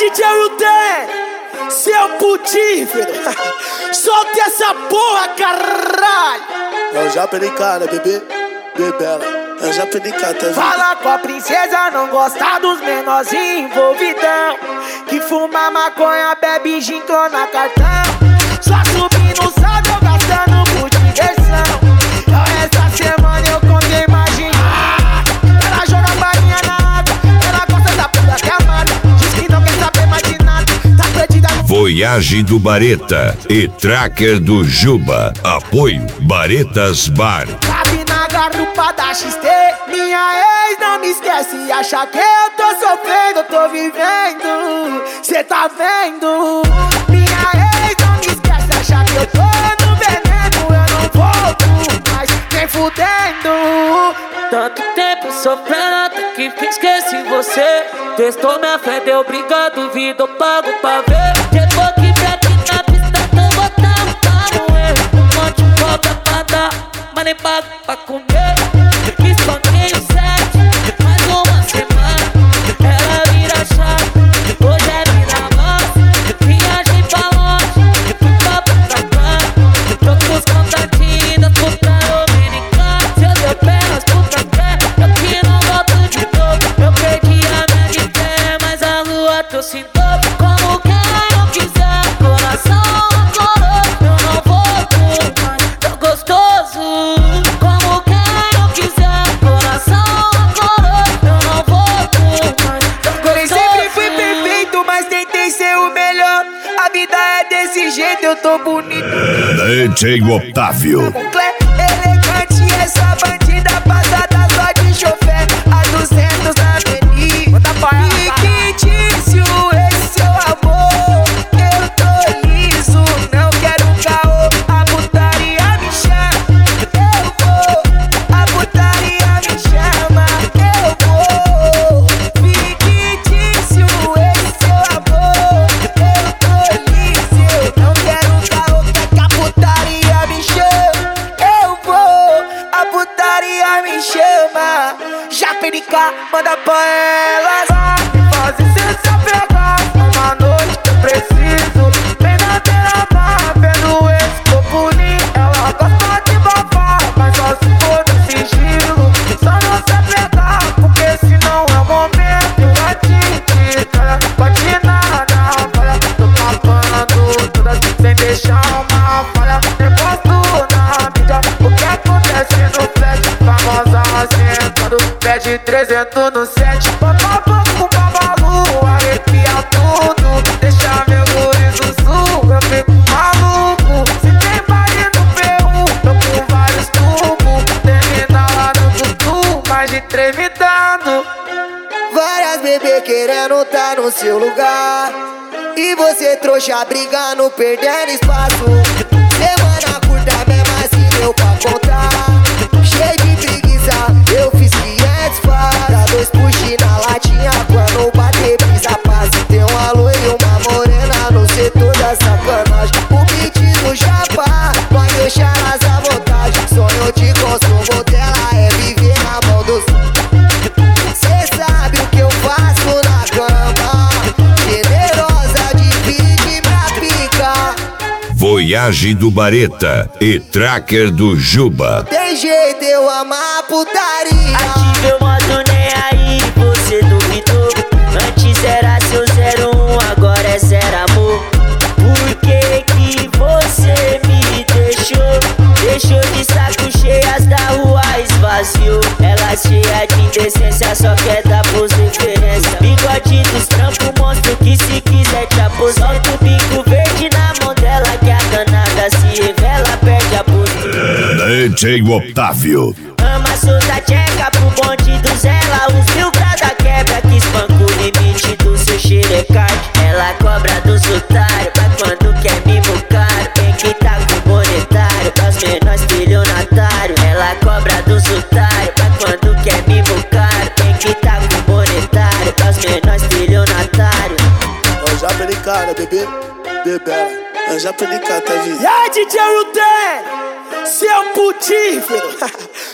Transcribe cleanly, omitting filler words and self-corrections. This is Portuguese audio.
DJ Ruten, seu putífero, solta essa porra, caralho. Eu já pedi cara, bebê, bebela. Eu já pedi cara, tá vendo? Fala com a princesa, não gosta dos menorzinhos envolvidão, que fuma maconha, bebe gin, clona cartão. Só subindo o saldo, gastando por diversão. Essa semana eu contei imagem. Ela joga balinha na água, ela gosta da puta que amada. Diz que não quer saber mais de nada, tá perdida no... Voyage do Bareta e Tracker do Juba. Apoio Baretas Bar. Cabe na garupa da XT. Minha ex não me esquece, acha que eu tô sofrendo, eu tô vivendo. Cê tá vendo? Minha ex não me esquece, acha que eu tô no veneno. Eu não volto mais, nem fudendo. Tanto tempo sofrendo até que esqueci você. Testou minha fé, deu briga, duvido, eu pago pra ver. Depois que pra aqui na pista, tô botando, tá no erro. Um monte de cobra pra dar, mas nem pago pra comer. Quis espanquei o 7, mais uma semana. Ela vira chave, hoje é mina mansa. Viagem pra longe, fui pra Butacana. Tô com os contatinhos da puta dominicana. Se eu deu pernas pro café, eu que não volto de novo. Eu perdi a minha de fé, mas a lua trouxe em dobro. Como quem não quiser, coração agora. Eu não volto mais, tão gostoso. Como quem não quiser, coração agora. Eu não volto mais, tão gostoso. Nem sempre fui perfeito, mas tentei ser o melhor. A vida é desse jeito, eu tô bonito. DJ Otávio. Elegante, essa bandida passada só de chofé. A 200 na avenida. Fictício, esse seu amor. Eu tô liso, não quero caô. A putaria me chama, eu vou. A putaria me chama, eu vou. Fictício, esse seu amor. Eu tô liso, eu não quero caô. Quer que a putaria me chama, eu vou. A putaria me chama. Já perica, manda pra elas. Me faz cê se apegar. Uma noite que eu preciso. Vem na beira-mar, vendo esse corpo lindo. Ela gosta de babar, mas só se for no sigilo. Só não se apegar, porque senão é o momento. Bate nada, falha. Tô papando todas sem deixar uma falha. Reposto na mídia o que acontece no flash. Famosa sentando, pede 300 no set. Papapá com babalu, arrepia tudo. Deixa meu guri do sul, eu fico maluco. Se tem baile no Peru, tô com vários tubos. Termina lá no tutu, mais de 3 me dando. Várias bebê querendo tá no seu lugar. E você trouxa brigando, perdendo espaço. Semana curta mesmo assim deu pra contar. Cheio de preguiça, eu fiz 500 para 2 push na latinha. Quando bater brisa passa, tem uma loira e uma morena no setor da sacanagem. O beat do Japa vai deixar elas à vontade. Sonho de consumo dela é viver na mão dos... Cê sabe o que eu faço na cama. Generosa, divide pra picar. Voyage do Bareta e Tracker do Juba. Tem jeito, eu amo a putaria. Ative o modo nem aí, você duvidou. Antes era seu 01, agora é zero amor. Por que que você me deixou? Deixou de saco cheio, as da rua esvaziou. Ela cheia de indecência, só quer dar pros referência. Bigode dos trampos, monstro que se quiser te após. Solta o bico verde na mão dela, que a danada se revela, perde a postura. DJ Otávio. Ama solta tcheca pro bonde do Zela. Os 1000 graus da quebra que espanca o limite do seu xerecard. Ela cobra dos otários, pra quando quer mimo caro. Tem que tá com monetário, pras menores estelionatário. Ela cobra dos otários, pra quando quer mimo caro. Tem que tá com monetário, pras menores estelionatário. Eu já pedi cara, bebê, bebela. Eu já pedi cara, tá vendo? E aí, DJ Ruten, seu putífero,